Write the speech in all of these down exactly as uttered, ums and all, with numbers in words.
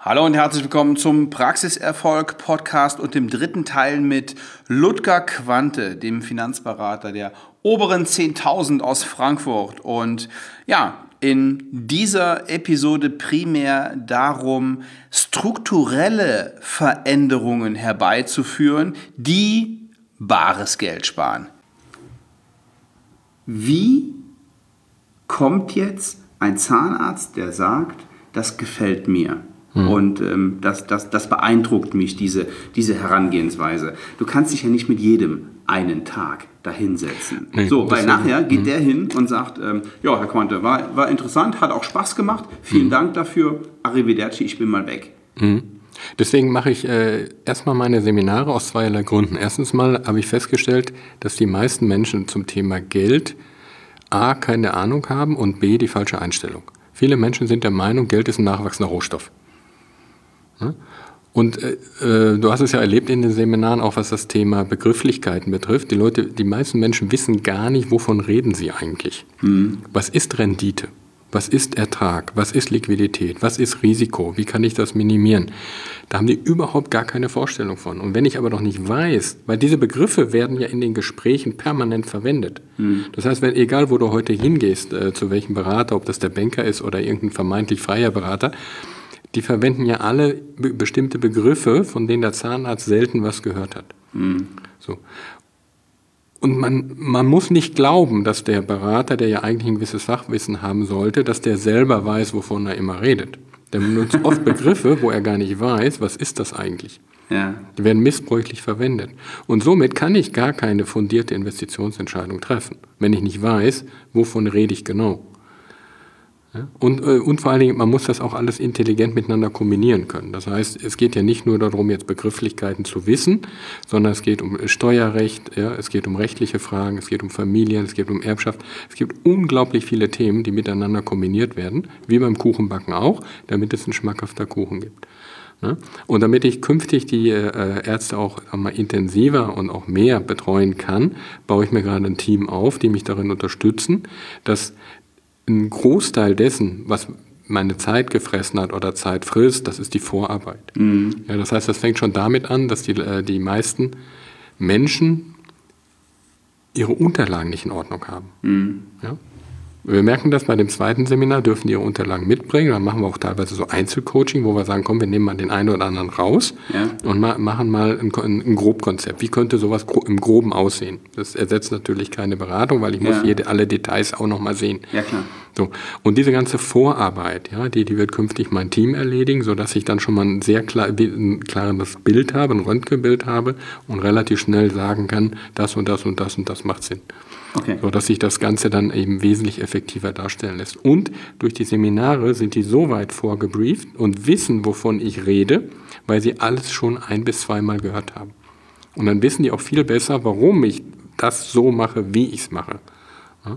Hallo und herzlich willkommen zum Praxiserfolg-Podcast und dem dritten Teil mit Ludger Quante, dem Finanzberater der oberen zehntausend aus Frankfurt. Und ja, in dieser Episode primär darum, strukturelle Veränderungen herbeizuführen, die bares Geld sparen. Wie kommt jetzt ein Zahnarzt, der sagt, das gefällt mir? Hm. Und ähm, das, das, das beeindruckt mich, diese, diese Herangehensweise. Du kannst dich ja nicht mit jedem einen Tag dahinsetzen. Nee, so, weil nachher geht hm. der hin und sagt, ähm, ja, Herr Quante, war, war interessant, hat auch Spaß gemacht, vielen hm. Dank dafür, arrivederci, ich bin mal weg. Hm. Deswegen mache ich äh, erstmal meine Seminare aus zweierlei Gründen. Erstens mal habe ich festgestellt, dass die meisten Menschen zum Thema Geld A, keine Ahnung haben und B, die falsche Einstellung. Viele Menschen sind der Meinung, Geld ist ein nachwachsender Rohstoff. Und äh, du hast es ja erlebt in den Seminaren, auch was das Thema Begrifflichkeiten betrifft. Die Leute, die meisten Menschen wissen gar nicht, wovon reden sie eigentlich. Mhm. Was ist Rendite? Was ist Ertrag? Was ist Liquidität? Was ist Risiko? Wie kann ich das minimieren? Da haben die überhaupt gar keine Vorstellung von. Und wenn ich aber noch nicht weiß, weil diese Begriffe werden ja in den Gesprächen permanent verwendet. Mhm. Das heißt, wenn, egal wo du heute hingehst, äh, zu welchem Berater, ob das der Banker ist oder irgendein vermeintlich freier Berater, die verwenden ja alle be- bestimmte Begriffe, von denen der Zahnarzt selten was gehört hat. Mhm. So. Und man, man muss nicht glauben, dass der Berater, der ja eigentlich ein gewisses Fachwissen haben sollte, dass der selber weiß, wovon er immer redet. Der benutzt oft Begriffe, wo er gar nicht weiß, was ist das eigentlich. Ja. Die werden missbräuchlich verwendet. Und somit kann ich gar keine fundierte Investitionsentscheidung treffen, wenn ich nicht weiß, wovon rede ich genau. Ja? Und, und vor allen Dingen, man muss das auch alles intelligent miteinander kombinieren können. Das heißt, es geht ja nicht nur darum, jetzt Begrifflichkeiten zu wissen, sondern es geht um Steuerrecht, ja, es geht um rechtliche Fragen, es geht um Familien, es geht um Erbschaft. Es gibt unglaublich viele Themen, die miteinander kombiniert werden, wie beim Kuchenbacken auch, damit es ein schmackhafter Kuchen gibt. Ja? Und damit ich künftig die äh, Ärzte auch mal intensiver und auch mehr betreuen kann, baue ich mir gerade ein Team auf, die mich darin unterstützen, dass ein Großteil dessen, was meine Zeit gefressen hat oder Zeit frisst, das ist die Vorarbeit. Mhm. Ja, das heißt, das fängt schon damit an, dass die, äh, die meisten Menschen ihre Unterlagen nicht in Ordnung haben. Mhm. Ja? Wir merken das bei dem zweiten Seminar, dürfen die ihre Unterlagen mitbringen. Dann machen wir auch teilweise so Einzelcoaching, wo wir sagen, komm, wir nehmen mal den einen oder anderen raus ja. und ma- machen mal ein, ein, ein Grobkonzept. Wie könnte sowas gro- im Groben aussehen? Das ersetzt natürlich keine Beratung, weil ich ja. muss jede, alle Details auch nochmal sehen. Ja, klar. So. Und diese ganze Vorarbeit, ja, die, die wird künftig mein Team erledigen, sodass ich dann schon mal ein sehr klar, ein klares Bild habe, ein Röntgenbild habe und relativ schnell sagen kann, das und das und das und das macht Sinn. Okay. So dass sich das Ganze dann eben wesentlich effektiver darstellen lässt. Und durch die Seminare sind die so weit vorgebrieft und wissen, wovon ich rede, weil sie alles schon ein- bis zweimal gehört haben. Und dann wissen die auch viel besser, warum ich das so mache, wie ich es mache. Ja?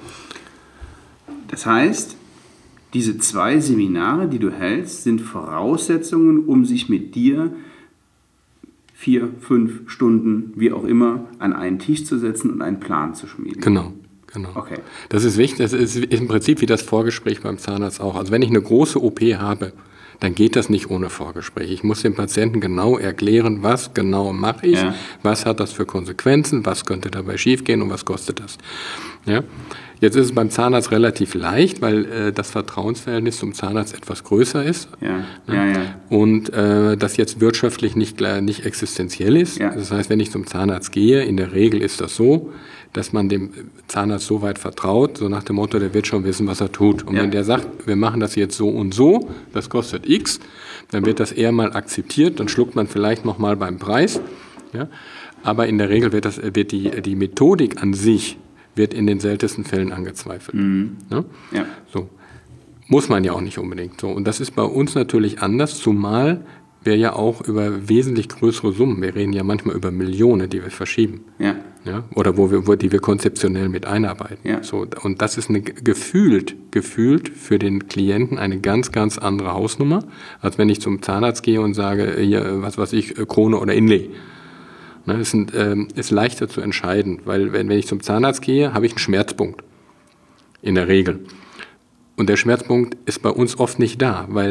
Das heißt, diese zwei Seminare, die du hältst, sind Voraussetzungen, um sich mit dir vier, fünf Stunden, wie auch immer, an einen Tisch zu setzen und einen Plan zu schmieden. Genau, genau. Okay. Das ist wichtig, das ist im Prinzip wie das Vorgespräch beim Zahnarzt auch. Also wenn ich eine große O P habe, dann geht das nicht ohne Vorgespräch. Ich muss dem Patienten genau erklären, was genau mache ich, ja. was hat das für Konsequenzen, was könnte dabei schiefgehen und was kostet das. Ja? Jetzt ist es beim Zahnarzt relativ leicht, weil äh, das Vertrauensverhältnis zum Zahnarzt etwas größer ist ja. Ne? Ja, ja. und äh, das jetzt wirtschaftlich nicht, nicht existenziell ist. Ja. Das heißt, wenn ich zum Zahnarzt gehe, in der Regel ist das so, dass man dem Zahnarzt so weit vertraut, so nach dem Motto, der wird schon wissen, was er tut. Und ja. wenn der sagt, wir machen das jetzt so und so, das kostet X, dann wird das eher mal akzeptiert, dann schluckt man vielleicht noch mal beim Preis. Ja? Aber in der Regel wird, das, wird die, die Methodik an sich wird in den seltensten Fällen angezweifelt. Mhm. Ja? Ja. So. Muss man ja auch nicht unbedingt. So. Und das ist bei uns natürlich anders, zumal wir ja auch über wesentlich größere Summen, wir reden ja manchmal über Millionen, die wir verschieben. Ja. Ja? Oder wo wir, wo, die wir konzeptionell mit einarbeiten. Ja. So. Und das ist eine gefühlt, gefühlt für den Klienten eine ganz, ganz andere Hausnummer, als wenn ich zum Zahnarzt gehe und sage, hier, was weiß ich, Krone oder Inlay. Ne, ist, ein, ähm, ist leichter zu entscheiden, weil wenn, wenn ich zum Zahnarzt gehe, habe ich einen Schmerzpunkt, in der Regel. Und der Schmerzpunkt ist bei uns oft nicht da, weil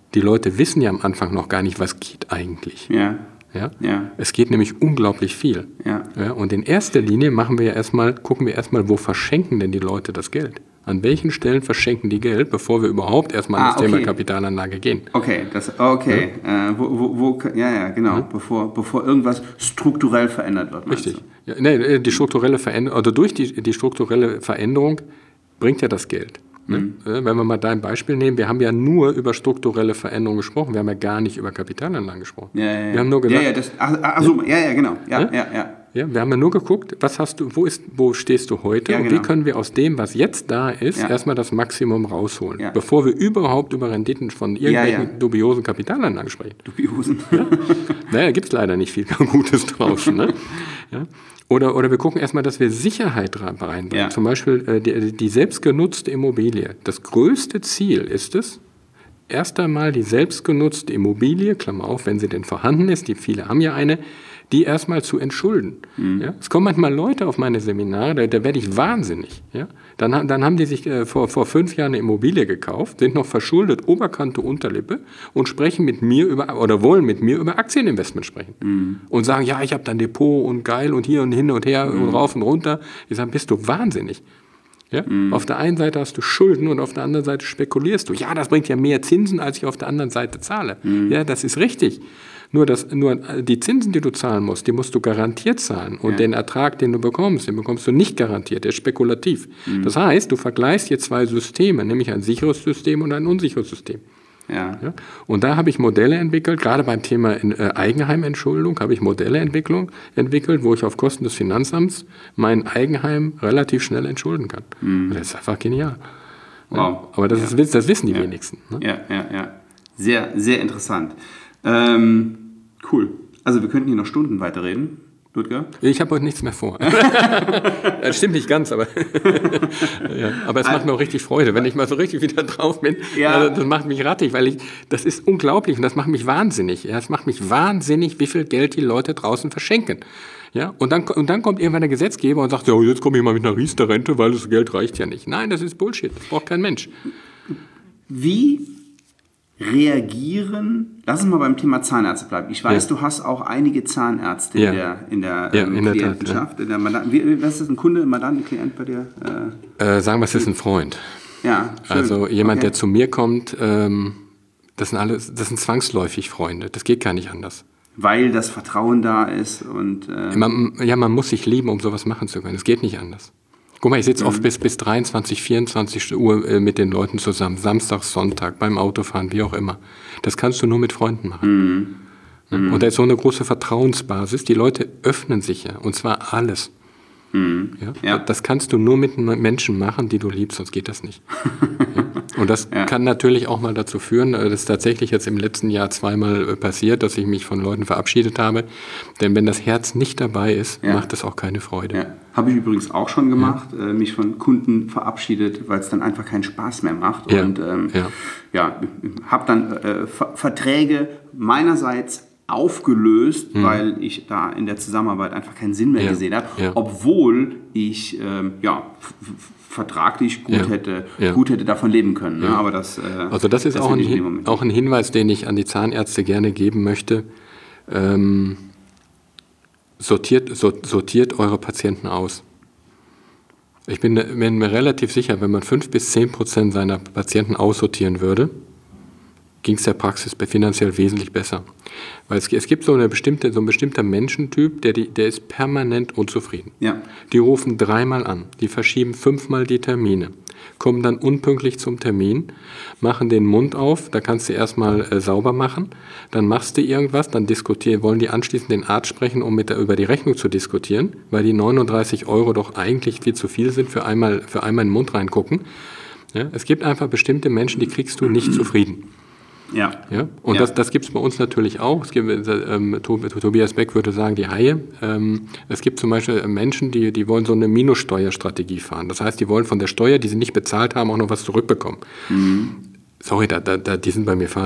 Die Leute wissen ja am Anfang noch gar nicht, was geht eigentlich. Ja. Ja? Ja. Es geht nämlich unglaublich viel. Ja. Ja, und in erster Linie machen wir ja erstmal, gucken wir erstmal, wo verschenken denn die Leute das Geld? An welchen Stellen verschenken die Geld, bevor wir überhaupt erstmal Ah, an das Thema okay. Kapitalanlage gehen? Okay, das, okay. Ja, äh, wo, wo, wo, ja, ja, genau. Ja. Bevor, bevor irgendwas strukturell verändert wird. meinst Richtig. Ja, nee, die strukturelle Veränderung, oder durch die, die strukturelle Veränderung bringt ja das Geld. Ne? Mhm. Wenn wir mal dein Beispiel nehmen, wir haben ja nur über strukturelle Veränderungen gesprochen, wir haben ja gar nicht über Kapitalanlagen gesprochen. Ja, ja, ja. Wir haben nur gesagt, ja, ja, das, ach, ach so, ja, ja, genau. Ja, Ja? ja, ja. ja, wir haben ja nur geguckt, was hast du, wo, ist, wo stehst du heute Ja, und genau. wie können wir aus dem, was jetzt da ist, Ja. erstmal das Maximum rausholen, Ja. bevor wir überhaupt über Renditen von irgendwelchen Ja, ja. dubiosen Kapitalanlagen sprechen. Dubiosen. Naja, gibt es leider nicht viel Gutes draußen. Ne? Ja? Oder, oder wir gucken erstmal, dass wir Sicherheit rein- reinbringen. Ja. Zum Beispiel äh, die, die selbstgenutzte Immobilie. Das größte Ziel ist es, erst einmal die selbstgenutzte Immobilie, Klammer auf, wenn sie denn vorhanden ist, die viele haben ja eine, die erstmal zu entschulden. Mhm. Ja? Es kommen manchmal Leute auf meine Seminare, da, da werde ich wahnsinnig. Ja? Dann, ha- dann haben die sich äh, vor, vor fünf Jahren eine Immobilie gekauft, sind noch verschuldet, Oberkante, Unterlippe und sprechen mit mir über, oder wollen mit mir über Aktieninvestment sprechen. Mhm. Und sagen, ja, ich habe da ein Depot und geil und hier und hin und her Mhm. und rauf und runter. Ich sage, bist du wahnsinnig. Ja? Mhm. Auf der einen Seite hast du Schulden und auf der anderen Seite spekulierst du. Ja, das bringt ja mehr Zinsen, als ich auf der anderen Seite zahle. Mhm. Ja, das ist richtig. Nur, das, nur die Zinsen, die du zahlen musst, die musst du garantiert zahlen. Und Ja. den Ertrag, den du bekommst, den bekommst du nicht garantiert, der ist spekulativ. Mhm. Das heißt, du vergleichst hier zwei Systeme, nämlich ein sicheres System und ein unsicheres System. Ja. Ja? Und da habe ich Modelle entwickelt, gerade beim Thema in, äh, Eigenheimentschuldung habe ich Modelle Entwicklung, entwickelt, wo ich auf Kosten des Finanzamts mein Eigenheim relativ schnell entschulden kann. Mhm. Das ist einfach genial. Wow. Ja? Aber das, ist, das wissen die Ja. wenigsten. Ne? Ja, ja, ja. Sehr, sehr interessant. Ähm, cool. Also wir könnten hier noch Stunden weiterreden, Ludger. Ich habe heute nichts mehr vor. Das stimmt nicht ganz, aber, ja, aber es macht mir auch richtig Freude, wenn ich mal so richtig wieder drauf bin. Ja. Also das macht mich rattig, weil ich, das ist unglaublich und das macht mich wahnsinnig. Ja, es macht mich wahnsinnig, wie viel Geld die Leute draußen verschenken. Ja, und dann, und dann kommt irgendwann der Gesetzgeber und sagt, ja, jetzt komme ich mal mit einer Riester-Rente, weil das Geld reicht ja nicht. Nein, das ist Bullshit, das braucht kein Mensch. Wie reagieren, lass uns mal beim Thema Zahnärzte bleiben. Ich weiß, Ja. du hast auch einige Zahnärzte Ja. in der, in der, Ja, ähm, in der Tat, Klientenschaft. In der Mandanten, wie, was ist das, ein Kunde, ein Mandant, ein Klient bei dir? Äh, Äh, sagen wir, es ist ein Freund. ja, schön. Also jemand, Okay. der zu mir kommt, ähm, das sind alles, das sind zwangsläufig Freunde. Das geht gar nicht anders. Weil das Vertrauen da ist und... Äh, Man, ja, man muss sich lieben, um sowas machen zu können. Es geht nicht anders. Guck mal, ich sitze Mhm. oft bis, bis dreiundzwanzig, vierundzwanzig Uhr äh, mit den Leuten zusammen. Samstag, Sonntag, beim Autofahren, wie auch immer. Das kannst du nur mit Freunden machen. Mhm. Ne? Und da ist so eine große Vertrauensbasis. Die Leute öffnen sich ja. Und zwar alles. Mhm. Ja? Ja. Das kannst du nur mit Menschen machen, die du liebst, sonst geht das nicht. Ja? Und das Ja. kann natürlich auch mal dazu führen, das ist tatsächlich jetzt im letzten Jahr zweimal passiert, dass ich mich von Leuten verabschiedet habe. Denn wenn das Herz nicht dabei ist, Ja. macht es auch keine Freude. Ja, habe ich übrigens auch schon gemacht, äh, mich von Kunden verabschiedet, weil es dann einfach keinen Spaß mehr macht. Ja, Und ähm, ja. ja, habe dann äh, Ver Verträge meinerseits aufgelöst, weil ich da in der Zusammenarbeit einfach keinen Sinn mehr Ja, gesehen habe, ja. obwohl ich ähm, ja, f- f- vertraglich gut, Ja, hätte, ja. gut hätte davon leben können. Ne? Aber das, äh, Also das ist auch, will ein, ich in dem Hin- Moment auch ein Hinweis, den ich an die Zahnärzte gerne geben möchte. Ähm, sortiert, so, sortiert eure Patienten aus. Ich bin, bin mir relativ sicher, wenn man fünf bis zehn Prozent seiner Patienten aussortieren würde, ging es der Praxis finanziell wesentlich besser. Weil es, es gibt so, eine bestimmte, so ein bestimmter Menschentyp, der, die, der ist permanent unzufrieden. Ja. Die rufen dreimal an, die verschieben fünfmal die Termine, kommen dann unpünktlich zum Termin, machen den Mund auf, da kannst du erstmal äh, sauber machen, dann machst du irgendwas, dann diskutieren, wollen die anschließend den Arzt sprechen, um mit der, über die Rechnung zu diskutieren, weil die neununddreißig Euro doch eigentlich viel zu viel sind für einmal, für einmal in den Mund reingucken. Ja, es gibt einfach bestimmte Menschen, die kriegst du nicht zufrieden. Ja. Ja? Und Ja. das, das gibt es bei uns natürlich auch. Es gibt, ähm, Tobias Beck würde sagen, die Haie. Ähm, es gibt zum Beispiel Menschen, die, die wollen so eine Minussteuerstrategie fahren. Das heißt, die wollen von der Steuer, die sie nicht bezahlt haben, auch noch was zurückbekommen. Mhm. Sorry, da, da, da, die sind bei mir falsch.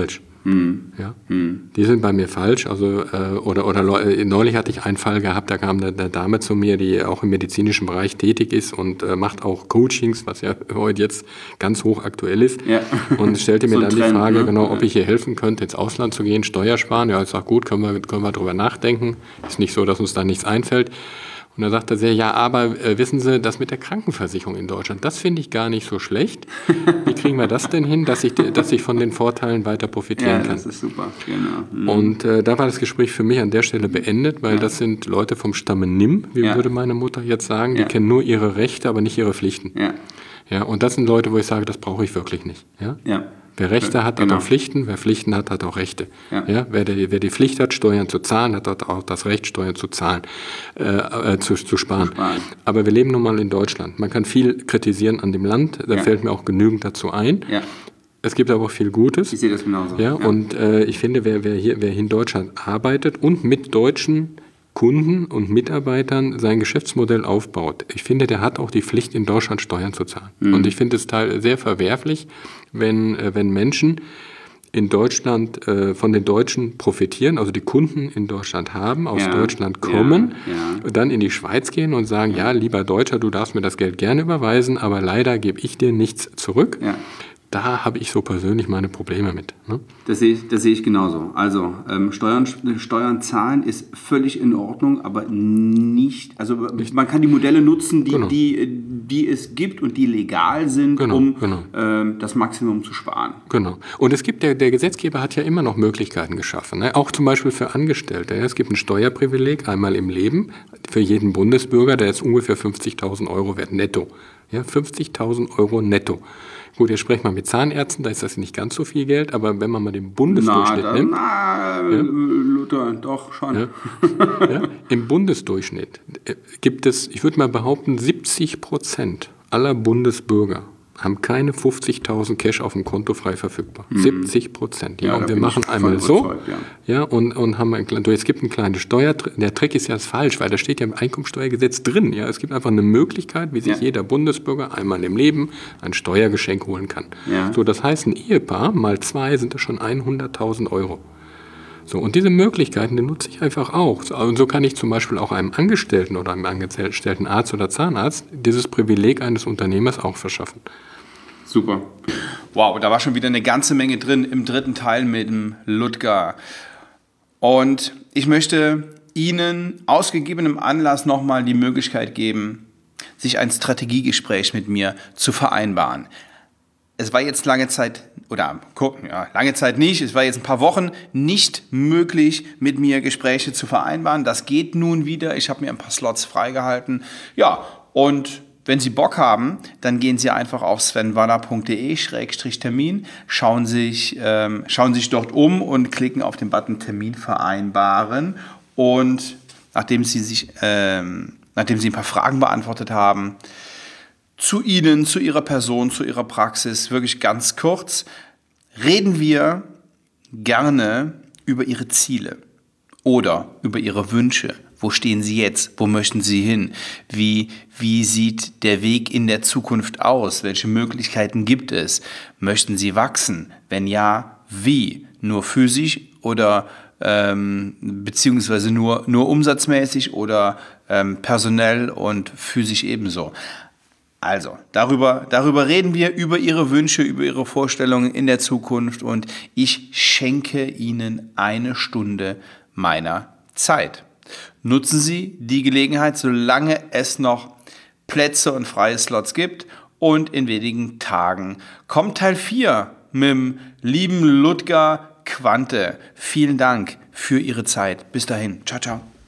Mhm. Ja? Mhm. Die sind bei mir falsch. Also, äh, oder, oder äh, neulich hatte ich einen Fall gehabt, da kam eine, eine Dame zu mir, die auch im medizinischen Bereich tätig ist und äh, macht auch Coachings, was ja heute jetzt ganz hoch aktuell ist. Ja. Und stellte mir so dann Trend, die Frage, ne? genau, ob ich ihr helfen könnte, ins Ausland zu gehen, Steuer sparen. Ja, ich sage, gut, können wir, können wir drüber nachdenken. Ist nicht so, dass uns da nichts einfällt. Und da sagte sie, ja, aber äh, wissen Sie, das mit der Krankenversicherung in Deutschland, das finde ich gar nicht so schlecht. Wie kriegen wir das denn hin, dass ich, dass ich von den Vorteilen weiter profitieren kann? Ja, das ist super, genau. Mhm. Und äh, da war das Gespräch für mich an der Stelle beendet, weil ja. das sind Leute vom Stamme Nimm, wie ja. würde meine Mutter jetzt sagen, die ja. kennen nur ihre Rechte, aber nicht ihre Pflichten. Ja. Ja, und das sind Leute, wo ich sage, das brauche ich wirklich nicht. Ja. ja. Wer Rechte hat, genau. hat auch Pflichten. Wer Pflichten hat, hat auch Rechte. Ja. Ja, wer, die, wer die Pflicht hat, Steuern zu zahlen, hat auch das Recht, Steuern zu zahlen, äh, äh, zu, zu, sparen. zu sparen. Aber wir leben nun mal in Deutschland. Man kann viel kritisieren an dem Land. Da ja. fällt mir auch genügend dazu ein. Ja. Es gibt aber auch viel Gutes. Ich sehe das genauso. Ja, ja. Und äh, ich finde, wer, wer, hier, wer hier in Deutschland arbeitet und mit deutschen Kunden und Mitarbeitern sein Geschäftsmodell aufbaut. Ich finde, der hat auch die Pflicht, in Deutschland Steuern zu zahlen. Mhm. Und ich finde es sehr verwerflich, wenn, wenn Menschen in Deutschland äh, von den Deutschen profitieren, also die Kunden in Deutschland haben, aus ja. Deutschland kommen, ja. Ja. dann in die Schweiz gehen und sagen, ja. ja, lieber Deutscher, du darfst mir das Geld gerne überweisen, aber leider gebe ich dir nichts zurück. Ja. Da habe ich so persönlich meine Probleme mit. Ne? Das sehe ich, das sehe ich genauso. Also ähm, Steuern, Steuern zahlen ist völlig in Ordnung, aber nicht, also nicht. Man kann die Modelle nutzen, die, genau. die, die es gibt und die legal sind, genau, um genau. Ähm, das Maximum zu sparen. Genau. Und es gibt, der, der Gesetzgeber hat ja immer noch Möglichkeiten geschaffen. Ne? Auch zum Beispiel für Angestellte. Ja? Es gibt ein Steuerprivileg einmal im Leben für jeden Bundesbürger, der ist ungefähr fünfzigtausend Euro wert netto. Ja? fünfzigtausend Euro netto. Gut, jetzt sprechen wir mit Zahnärzten, da ist das nicht ganz so viel Geld, aber wenn man mal den Bundesdurchschnitt na, da, nimmt... Na, ja, Luther, doch, schon. Ja, ja, im Bundesdurchschnitt gibt es, ich würde mal behaupten, siebzig Prozent aller Bundesbürger haben keine fünfzigtausend Cash auf dem Konto frei verfügbar. Mhm. siebzig Prozent. Ja, ja, und wir machen einmal so. Ja. Ja, und, und haben ein, es gibt einen kleinen Steuertrick. Der Trick ist ja falsch, weil da steht ja im Einkommensteuergesetz drin. Ja, es gibt einfach eine Möglichkeit, wie sich ja. jeder Bundesbürger einmal im Leben ein Steuergeschenk holen kann. Ja. So, das heißt, ein Ehepaar mal zwei sind das schon hunderttausend Euro. So, und diese Möglichkeiten, die nutze ich einfach auch. So, und so kann ich zum Beispiel auch einem Angestellten oder einem angestellten Arzt oder Zahnarzt dieses Privileg eines Unternehmers auch verschaffen. Super. Wow, da war schon wieder eine ganze Menge drin im dritten Teil mit dem Ludger. Und ich möchte Ihnen aus gegebenem Anlass nochmal die Möglichkeit geben, sich ein Strategiegespräch mit mir zu vereinbaren. Es war jetzt lange Zeit, oder ja, lange Zeit nicht, es war jetzt ein paar Wochen nicht möglich, mit mir Gespräche zu vereinbaren. Das geht nun wieder. Ich habe mir ein paar Slots freigehalten. Ja, und wenn Sie Bock haben, dann gehen Sie einfach auf svenwaller punkt de Schrägstrich Termin, schauen sich, ähm, schauen sich dort um und klicken auf den Button Termin vereinbaren. Und nachdem Sie, sich, ähm, nachdem Sie ein paar Fragen beantwortet haben, zu Ihnen, zu Ihrer Person, zu Ihrer Praxis, wirklich ganz kurz, reden wir gerne über Ihre Ziele oder über Ihre Wünsche. Wo stehen Sie jetzt? Wo möchten Sie hin? Wie, wie sieht der Weg in der Zukunft aus? Welche Möglichkeiten gibt es? Möchten Sie wachsen? Wenn ja, wie? Nur physisch oder ähm, beziehungsweise nur, nur umsatzmäßig oder ähm, personell und physisch ebenso? Also, darüber, darüber reden wir, über Ihre Wünsche, über Ihre Vorstellungen in der Zukunft und ich schenke Ihnen eine Stunde meiner Zeit. Nutzen Sie die Gelegenheit, solange es noch Plätze und freie Slots gibt und in wenigen Tagen kommt Teil vier mit dem lieben Ludger Quante. Vielen Dank für Ihre Zeit. Bis dahin. Ciao, ciao.